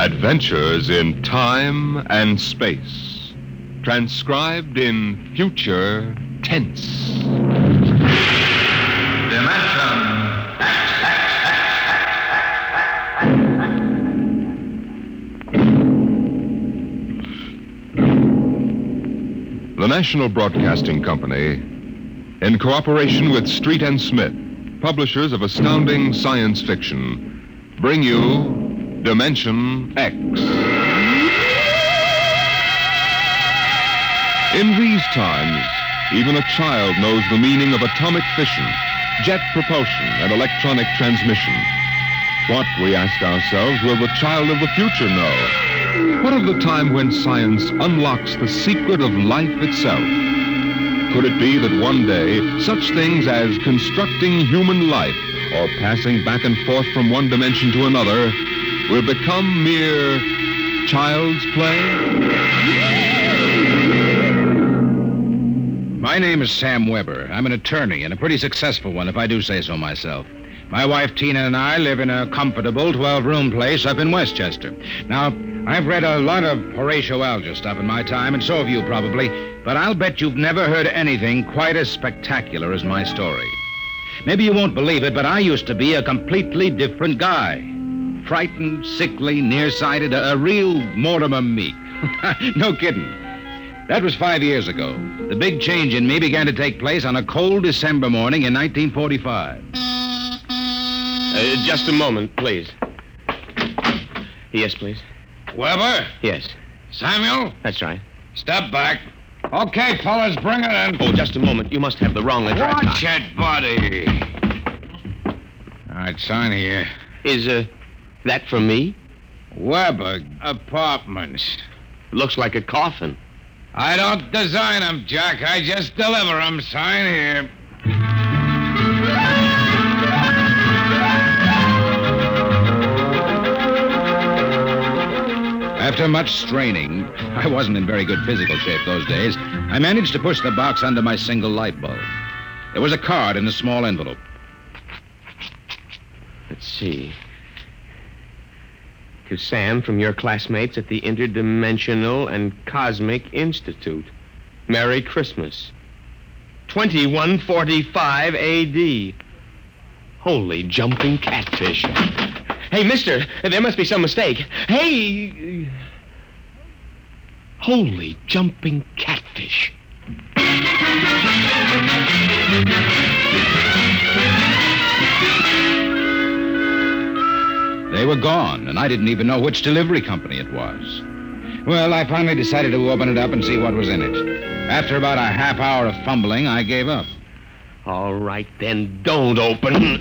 Adventures in Time and Space. Transcribed in future tense. Dimension The National Broadcasting Company, in cooperation with Street and Smith, publishers of astounding science fiction, bring you Dimension X. In these times, even a child knows the meaning of atomic fission, jet propulsion, and electronic transmission. What, we ask ourselves, will the child of the future know? What of the time when science unlocks the secret of life itself? Could it be that one day, such things as constructing human life or passing back and forth from one dimension to another will become mere child's play? My name is Sam Weber. I'm an attorney, and a pretty successful one, if I do say so myself. My wife, Tina, and I live in a comfortable 12-room place up in Westchester. Now, I've read a lot of Horatio Alger stuff in my time, and so have you probably, but I'll bet you've never heard anything quite as spectacular as my story. Maybe you won't believe it, but I used to be a completely different guy. Frightened, sickly, nearsighted, a real Mortimer Meek. No kidding. That was 5 years ago. The big change in me began to take place on a cold December morning in 1945. Just a moment, please. Yes, please. Weber? Yes, Samuel? that's right. Step back. Okay, fellas, bring it in. Oh, just a moment. You must have the wrong address. Watch it, buddy. All right, sign here. Is, that for me? Weber Apartments. Looks like a coffin. I don't design them, Jack. I just deliver them. Sign here. After much straining, I wasn't in very good physical shape those days, I managed to push the box under my single light bulb. There was a card in a small envelope. Let's see. To Sam from your classmates at the Interdimensional and Cosmic Institute. Merry Christmas. 2145 A.D. Holy jumping catfish. Hey, mister, there must be some mistake. Hey! Holy jumping catfish. They were gone, and I didn't even know which delivery company it was. Well, I finally decided to open it up and see what was in it. After about a half hour of fumbling, I gave up. All right, then don't open.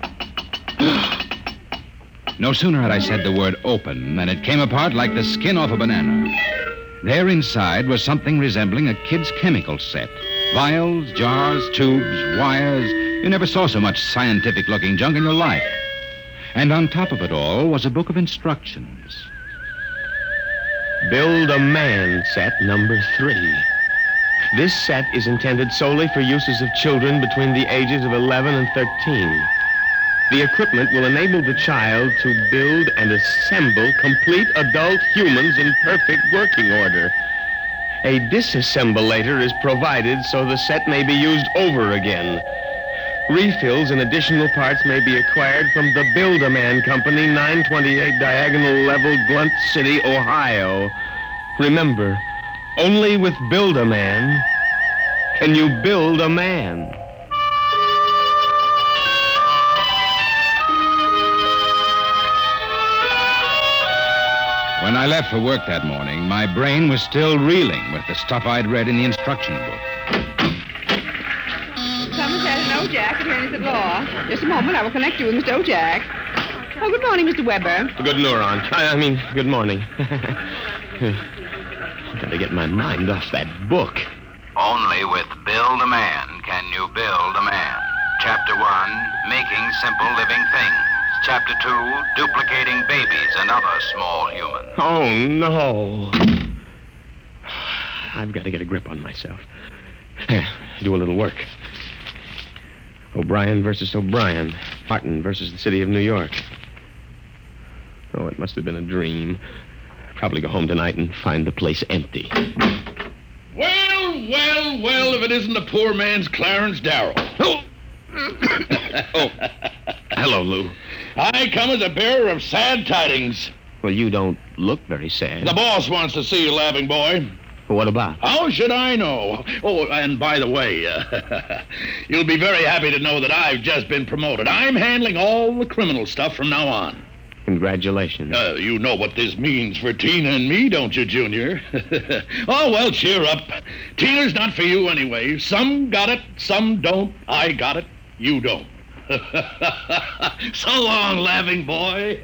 No sooner had I said the word open than it came apart like the skin off a banana. There inside was something resembling a kid's chemical set. Vials, jars, tubes, wires. You never saw so much scientific-looking junk in your life. And on top of it all was a book of instructions. Build a Man set number 3. This set is intended solely for uses of children between the ages of 11 and 13. The equipment will enable the child to build and assemble complete adult humans in perfect working order. A disassemblator is provided so the set may be used over again. Refills and additional parts may be acquired from the Build-A-Man Company, 928 Diagonal Level, Blunt City, Ohio. Remember, only with Build-A-Man can you build a man. When I left for work that morning, my brain was still reeling with the stuff I'd read in the instruction book. Somerset and Ojack, attorneys at law. Just a moment, I will connect you with Mr. Ojack. Oh, good morning, Mr. Weber. Good neuron. I mean, good morning. Gotta get my mind off that book. Only with Build a Man can you build a man. Chapter 1, Making Simple Living Things. Chapter 2, Duplicating Babies and Other Small Humans. Oh, no. I've got to get a grip on myself. Do a little work. O'Brien versus O'Brien. Martin versus the city of New York. Oh, it must have been a dream. Probably go home tonight and find the place empty. Well, if it isn't the poor man's Clarence Darrow. Oh, hello, Lou. I come as a bearer of sad tidings. Well, you don't look very sad. The boss wants to see you, laughing boy. What about? How should I know? Oh, and by the way, you'll be very happy to know that I've just been promoted. I'm handling all the criminal stuff from now on. Congratulations. You know what this means for Tina and me, don't you, Junior? Oh, well, cheer up. Tina's not for you anyway. Some got it, some don't. I got it, you don't. So long, laughing boy.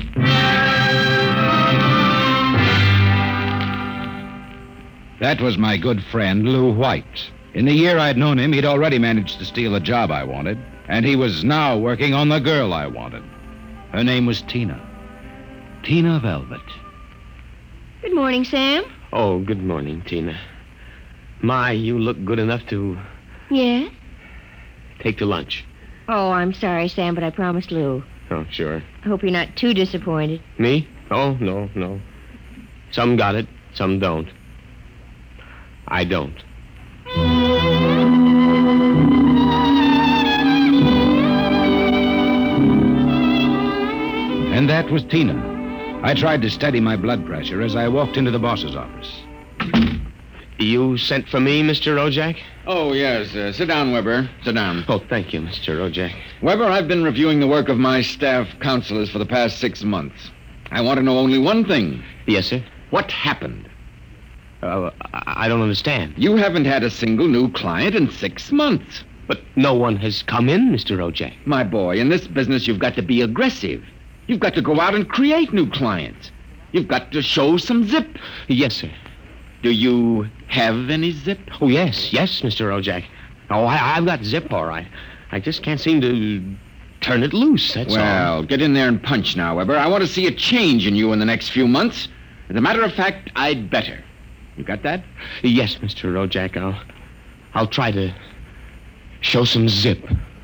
That was my good friend, Lou White. In the year I'd known him, he'd already managed to steal a job I wanted, and he was now working on the girl I wanted. Her name was Tina. Tina Velvet. Good morning, Sam. Oh, good morning, Tina. My, you look good enough to Yes? take to lunch. Oh, I'm sorry, Sam, but I promised Lou. Oh, sure. I hope you're not too disappointed. Me? Oh, no. Some got it, some don't. I don't. And that was Tina. I tried to steady my blood pressure as I walked into the boss's office. You sent for me, Mr. Ojak? Oh, yes. Sit down, Weber. Sit down. Oh, thank you, Mr. Ojak. Weber, I've been reviewing the work of my staff counselors for the past 6 months. I want to know only one thing. Yes, sir? What happened? I don't understand. You haven't had a single new client in 6 months. But no one has come in, Mr. Ojak. My boy, in this business, you've got to be aggressive. You've got to go out and create new clients. You've got to show some zip. Yes, sir. Do you have any zip? Oh, yes, Mr. Ojak. Oh, I've got zip, all right. I just can't seem to turn it loose, that's all. Well, get in there and punch now, Weber. I want to see a change in you in the next few months. As a matter of fact, I'd better. You got that? Yes, Mr. Ojak. I'll try to show some zip.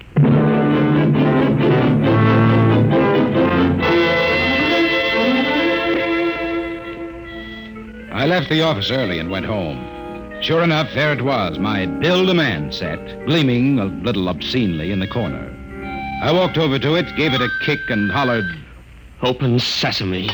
I left the office early and went home. Sure enough, there it was, my Build-A-Man set, gleaming a little obscenely in the corner. I walked over to it, gave it a kick, and hollered, Open sesame.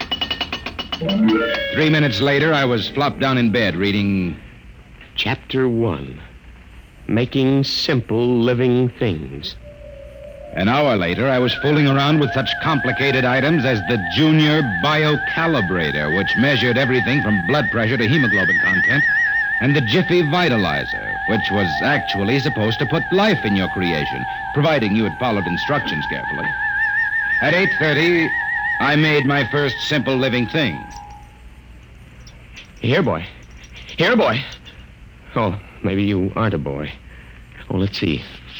3 minutes later, I was flopped down in bed reading Chapter 1. Making simple living things. An hour later, I was fooling around with such complicated items as the Junior Biocalibrator, which measured everything from blood pressure to hemoglobin content, and the Jiffy Vitalizer, which was actually supposed to put life in your creation, providing you had followed instructions carefully. At 8:30, I made my first simple living thing. Here, boy. Here, boy. Oh, maybe you aren't a boy. Oh, let's see.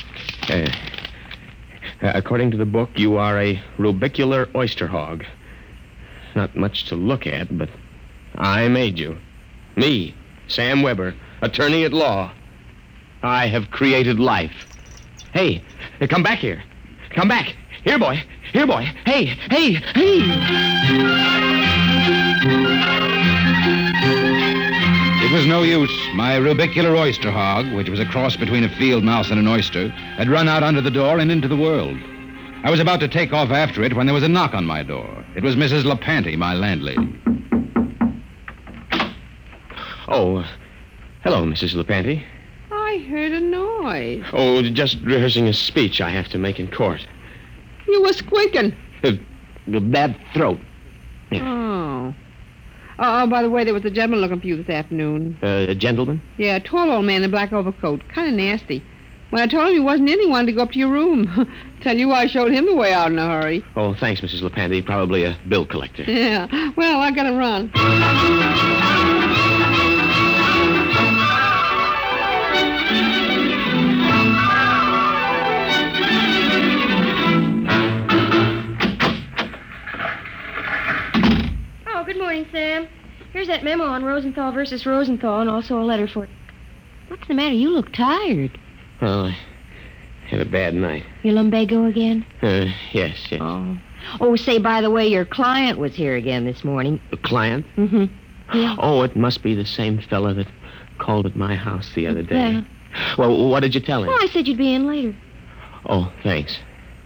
According to the book, you are a rubicular oyster hog. Not much to look at, but I made you. Me, Sam Weber, attorney at law. I have created life. Hey, come back here. Come back. Here, boy. Here, boy. Hey. It was no use. My rubicular oyster hog, which was a cross between a field mouse and an oyster, had run out under the door and into the world. I was about to take off after it when there was a knock on my door. It was Mrs. LaPanty, my landlady. Oh, hello, Mrs. LaPanty. I heard a noise. Oh, just rehearsing a speech I have to make in court. You were squeaking. The bad throat. Oh. Oh, by the way, there was a gentleman looking for you this afternoon. A gentleman? Yeah, a tall old man in a black overcoat. Kind of nasty. When I told him he wasn't in, he wanted to go up to your room. Tell you I showed him the way out in a hurry. Oh, thanks, Mrs. LaPanty. Probably a bill collector. Yeah. Well, I gotta run. Oh, good morning, Sam. Here's that memo on Rosenthal versus Rosenthal and also a letter for... What's the matter? You look tired. Well, Had a bad night. Your lumbago again? Yes. Oh. Oh, say, by the way, your client was here again this morning. The client? Mm-hmm. Yeah. Oh, it must be the same fella that called at my house the other day. Yeah. Well, what did you tell him? Well, I said you'd be in later. Oh, thanks.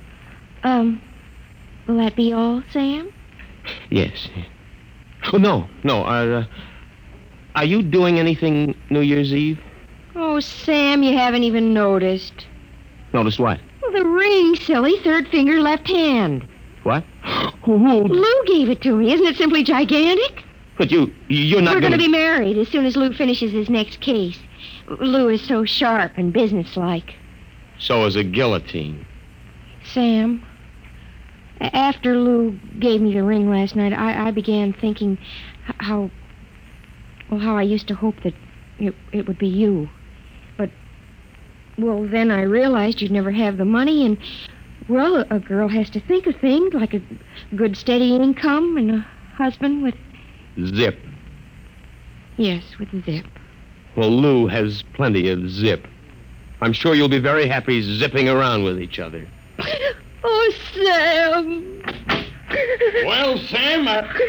Will that be all, Sam? Yes. Oh, no. Are you doing anything New Year's Eve? Oh, Sam, you haven't even noticed. Noticed what? Well, the ring, silly. Third finger, left hand. What? Lou gave it to me. Isn't it simply gigantic? But you're not We're going gonna... to be married as soon as Lou finishes his next case. Lou is so sharp and businesslike. So is a guillotine. Sam, after Lou gave me the ring last night, I began thinking how I used to hope that it would be you. But, well, then I realized you'd never have the money, and, well, a girl has to think of things like a good steady income and a husband with... Zip. Yes, with Zip. Well, Lou has plenty of zip. I'm sure you'll be very happy zipping around with each other. Oh, Sam. Well, Sam,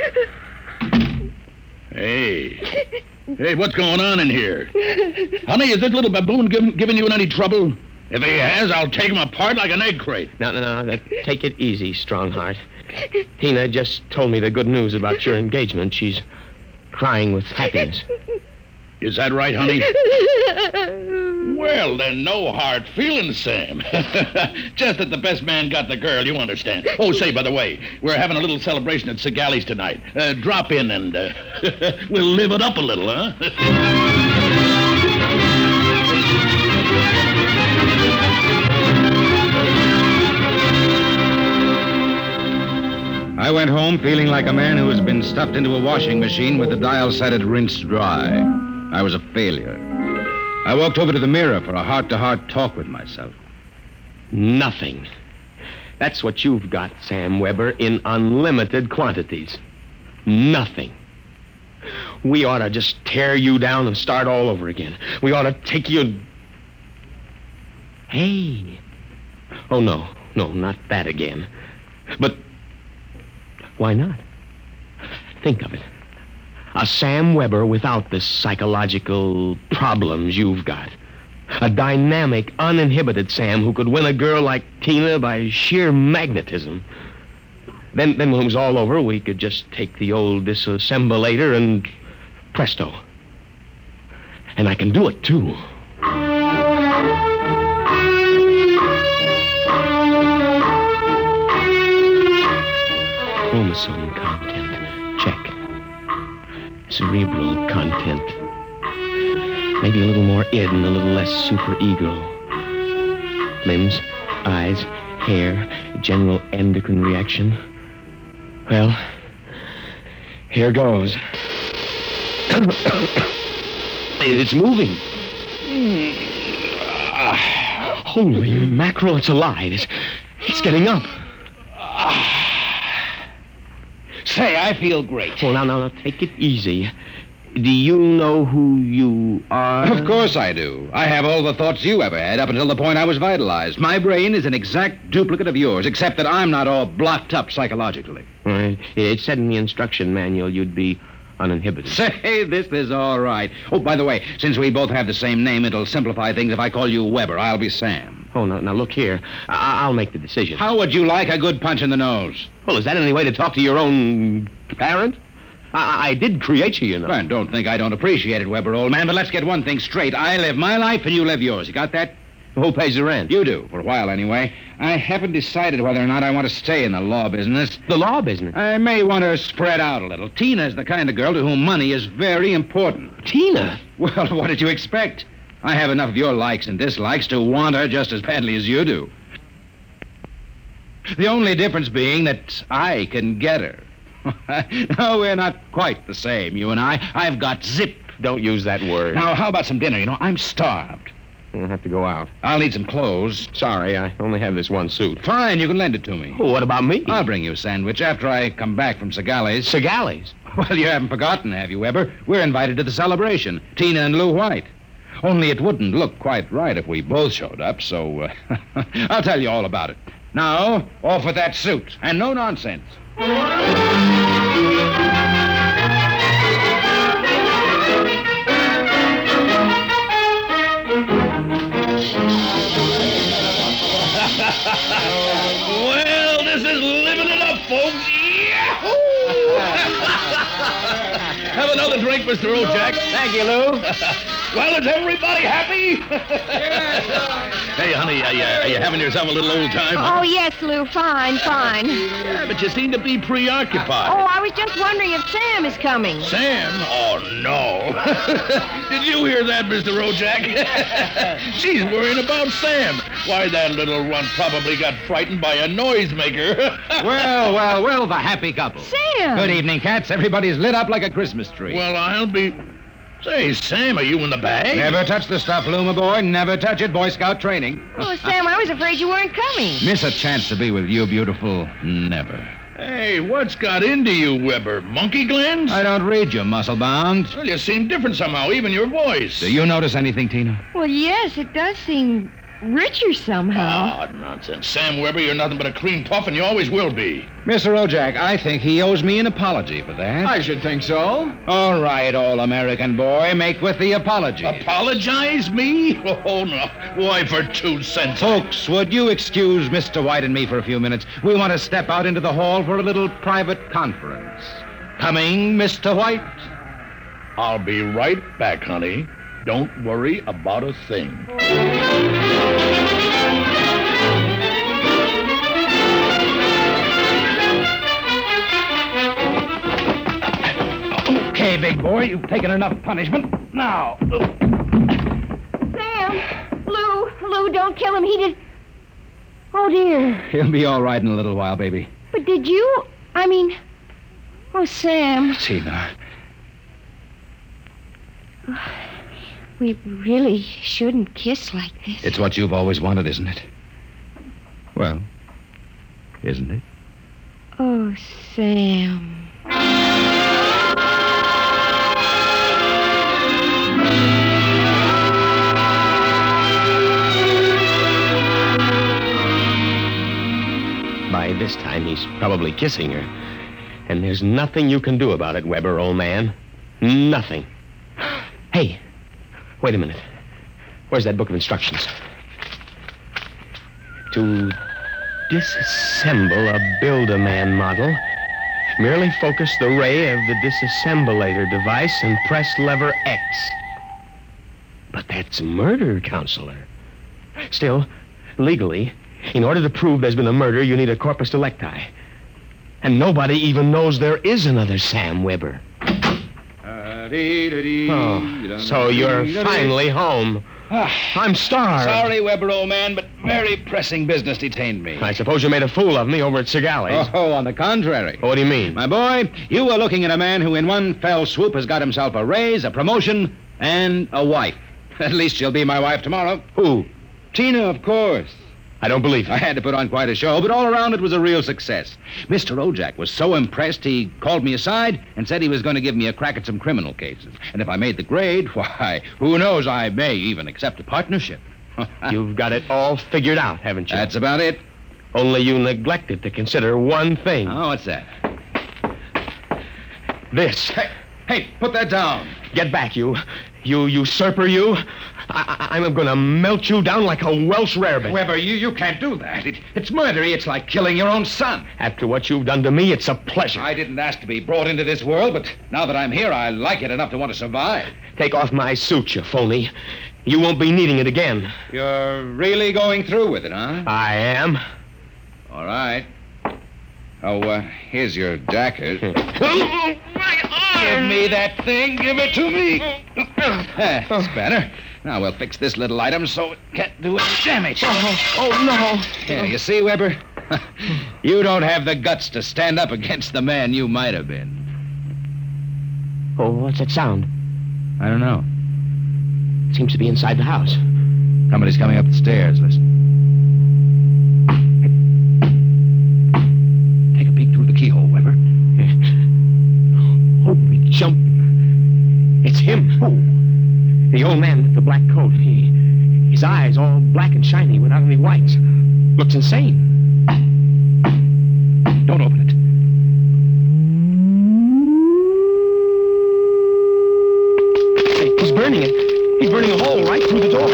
Hey, what's going on in here? Honey, is this little baboon giving you any trouble? If he has, I'll take him apart like an egg crate. No. Take it easy, Strongheart. Tina just told me the good news about your engagement. She's crying with happiness. Is that right, honey? Well, then, no hard feelings, Sam. Just that the best man got the girl, you understand. Oh, say, by the way, we're having a little celebration at Segali's tonight. Drop in and we'll live it up a little, huh? I went home feeling like a man who has been stuffed into a washing machine with the dial set at rinsed dry. I was a failure. I walked over to the mirror for a heart-to-heart talk with myself. Nothing. That's what you've got, Sam Weber, in unlimited quantities. Nothing. We ought to just tear you down and start all over again. We ought to take you... Hey. Oh, no, not that again. But why not? Think of it. A Sam Weber without the psychological problems you've got. A dynamic, uninhibited Sam who could win a girl like Tina by sheer magnetism. Then when it was all over, we could just take the old disassemblator and presto. And I can do it, too. Chromosome content, check. Cerebral content. Maybe a little more id and a little less superego. Limbs, eyes, hair, general endocrine reaction. Well, here goes. It's moving. Holy mackerel, it's alive. It's getting up. Say, I feel great. Well, now, take it easy. Do you know who you are? Of course I do. I have all the thoughts you ever had up until the point I was vitalized. My brain is an exact duplicate of yours, except that I'm not all blocked up psychologically. Right. It said in the instruction manual you'd be uninhibited. Say, this is all right. Oh, by the way, since we both have the same name, it'll simplify things if I call you Weber. I'll be Sam. Oh, now look here. I'll make the decision. How would you like a good punch in the nose? Well, is that any way to talk to your own parent? I did create you, you know. Well, don't think I don't appreciate it, Weber, old man, but let's get one thing straight. I live my life and you live yours. You got that? Who pays the rent? You do, for a while anyway. I haven't decided whether or not I want to stay in the law business. The law business? I may want to spread out a little. Tina's the kind of girl to whom money is very important. Tina? Well, what did you expect? I have enough of your likes and dislikes to want her just as badly as you do. The only difference being that I can get her. No, we're not quite the same, you and I. I've got zip. Don't use that word. Now, how about some dinner? You know, I'm starved. I'll have to go out. I'll need some clothes. Sorry, I only have this one suit. Fine, you can lend it to me. Well, what about me? I'll bring you a sandwich after I come back from Segali's. Segali's? Well, you haven't forgotten, have you, Weber? We're invited to the celebration. Tina and Lou White. Only it wouldn't look quite right if we both showed up, so I'll tell you all about it. Now, off with that suit, and no nonsense. Well, this is living it up, folks. Yahoo! Have another drink, Mr. Ojack. Thank you, Lou. Well, is everybody happy? Hey, honey, are you having yourself a little old time? Oh, yes, Lou. Fine. Yeah, but you seem to be preoccupied. Oh, I was just wondering if Sam is coming. Sam? Oh, no. Did you hear that, Mr. Ojack? She's worrying about Sam. Why, that little runt probably got frightened by a noisemaker. Well, the happy couple. Sam! Good evening, cats. Everybody's lit up like a Christmas tree. Well, I'll be... Say, Sam, are you in the bag? Never touch the stuff, Lou, my boy. Never touch it. Boy Scout training. Oh, Sam, I was afraid you weren't coming. Miss a chance to be with you, beautiful. Never. Hey, what's got into you, Weber? Monkey glands? I don't read you, muscle-bound. Well, you seem different somehow, even your voice. Do you notice anything, Tina? Well, yes, it does seem richer somehow. Oh, nonsense. Sam Weber, you're nothing but a cream puff, and you always will be. Mr. Ojack, I think he owes me an apology for that. I should think so. All right, all-American boy, make with the apology. Apologize me? Oh, no. Why, for 2 cents? Folks, would you excuse Mr. White and me for a few minutes? We want to step out into the hall for a little private conference. Coming, Mr. White? I'll be right back, honey. Don't worry about a thing. Okay, big boy, you've taken enough punishment. Now. Sam! Lou, don't kill him. He did... Oh, dear. He'll be all right in a little while, baby. But did you... Oh, Sam. Tina. We really shouldn't kiss like this. It's what you've always wanted, isn't it? Well, isn't it? Oh, Sam. By this time, he's probably kissing her. And there's nothing you can do about it, Weber, old man. Nothing. Hey, wait a minute. Where's that book of instructions? To disassemble a Build-A-Man model, merely focus the ray of the disassemblator device and press lever X. But that's murder, Counselor. Still, legally, in order to prove there's been a murder, you need a corpus delicti. And nobody even knows there is another Sam Weber. Oh, so you're finally home. I'm starved. Sorry, Weber, old man, but very pressing business detained me. I suppose you made a fool of me over at Segali's. Oh, on the contrary. What do you mean? My boy, you were looking at a man who in one fell swoop has got himself a raise, a promotion, and a wife. At least she'll be my wife tomorrow. Who? Tina, of course. I don't believe it. I had to put on quite a show, but all around it was a real success. Mr. Ojack was so impressed he called me aside and said he was going to give me a crack at some criminal cases. And if I made the grade, why, who knows, I may even accept a partnership. You've got it all figured out, haven't you? That's about it. Only you neglected to consider one thing. Oh, what's that? This. Hey, put that down. Get back, you usurper, you. I'm going to melt you down like a Welsh rarebit. Weber, you can't do that. It's murder. It's like killing your own son. After what you've done to me, it's a pleasure. I didn't ask to be brought into this world, but now that I'm here, I like it enough to want to survive. Take off my suit, you phony. You won't be needing it again. You're really going through with it, huh? I am. All right. Oh, here's your jacket. Give me that thing. Give it to me. That's better. Now we'll fix this little item so it can't do any damage. Oh, no. Yeah, you see, Weber? You don't have the guts to stand up against the man you might have been. Oh, what's that sound? I don't know. Seems to be inside the house. Somebody's coming up the stairs. Listen. Take a peek through the keyhole, Weber. Holy jump. It's him. Who? The old man with the black coat. His eyes all black and shiny without any whites. Looks insane. Don't open it. He's burning it. He's burning a hole right through the door.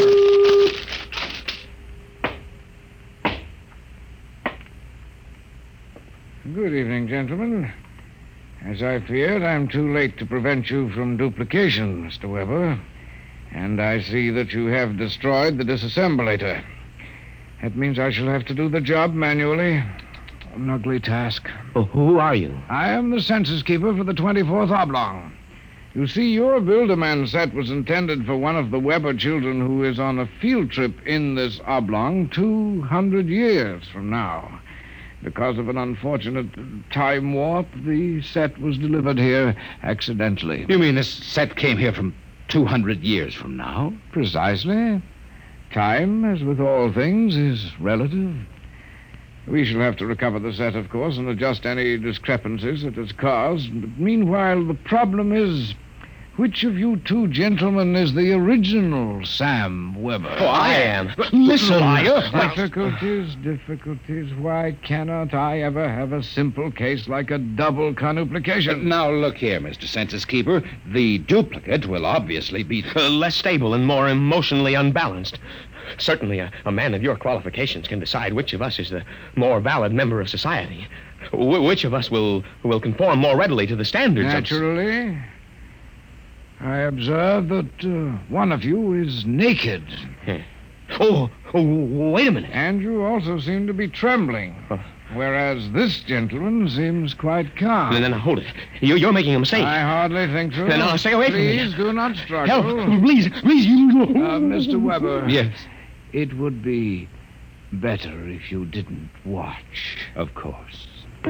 Good evening, gentlemen. As I feared, I'm too late to prevent you from duplication, Mr. Weber. And I see that you have destroyed the disassemblator. That means I shall have to do the job manually. An ugly task. Well, who are you? I am the census keeper for the 24th Oblong. You see, your Build-A-Man set was intended for one of the Weber children who is on a field trip in this oblong 200 years from now. Because of an unfortunate time warp, the set was delivered here accidentally. You mean this set came here from 200 years from now? Precisely. Time, as with all things, is relative. We shall have to recover the set, of course, and adjust any discrepancies it has caused. But meanwhile, the problem is, which of you two gentlemen is the original Sam Weber? Oh, I am. Listen, liar. Difficulties. Why cannot I ever have a simple case like a double conuplication? Now, look here, Mr. Census Keeper. The duplicate will obviously be... Less stable and more emotionally unbalanced. Certainly, a man of your qualifications can decide which of us is the more valid member of society. Which of us will conform more readily to the standards Naturally. I observe that one of you is naked. Oh, wait a minute. And you also seem to be trembling. Whereas this gentleman seems quite calm. Now, hold it. You're making a mistake. I hardly think so. Now, stay away from me. Please do not struggle. Help, please. Mr. Weber. Yes. It would be better if you didn't watch. Of course.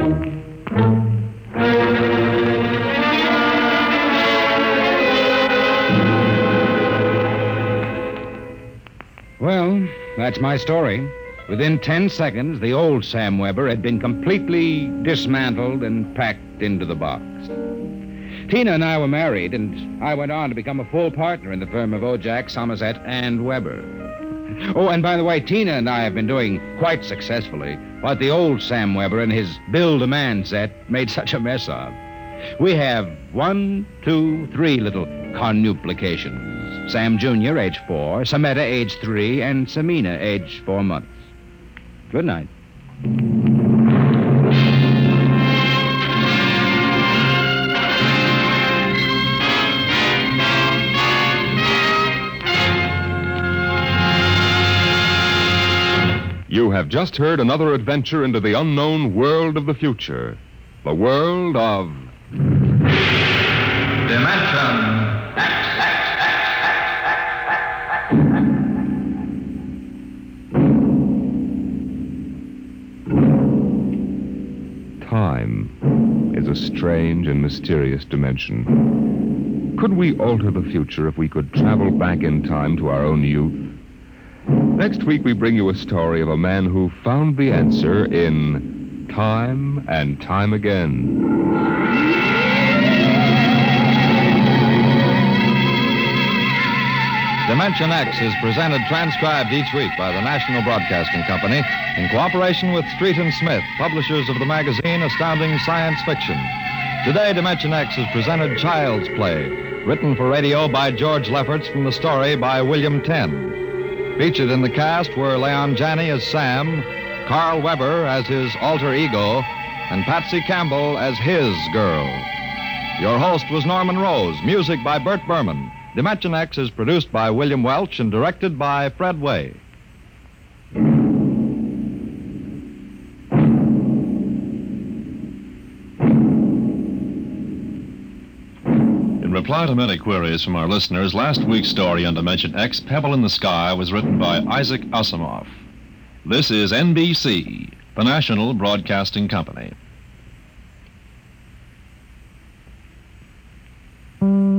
Well, that's my story. Within 10 seconds, the old Sam Weber had been completely dismantled and packed into the box. Tina and I were married, and I went on to become a full partner in the firm of Ojack, Somerset, and Weber. Oh, and by the way, Tina and I have been doing quite successfully what the old Sam Weber and his Build-A-Man set made such a mess of. We have 1, 2, 3 little conuplications. Sam Jr., age 4, Sameta, age 3, and Samina, age 4 months. Good night. You have just heard another adventure into the unknown world of the future. The world of... Dimension X. Time is a strange and mysterious dimension. Could we alter the future if we could travel back in time to our own youth? Next week, we bring you a story of a man who found the answer in Time and Time Again. Dimension X is presented transcribed each week by the National Broadcasting Company in cooperation with Street and Smith, publishers of the magazine Astounding Science Fiction. Today, Dimension X is presented Child's Play, written for radio by George Lefferts from the story by William Tenn. Featured in the cast were Leon Janney as Sam, Carl Weber as his alter ego, and Patsy Campbell as his girl. Your host was Norman Rose, music by Bert Berman. Dimension X is produced by William Welch and directed by Fred Way. In reply to many queries from our listeners, last week's story on Dimension X, Pebble in the Sky, was written by Isaac Asimov. This is NBC, the National Broadcasting Company.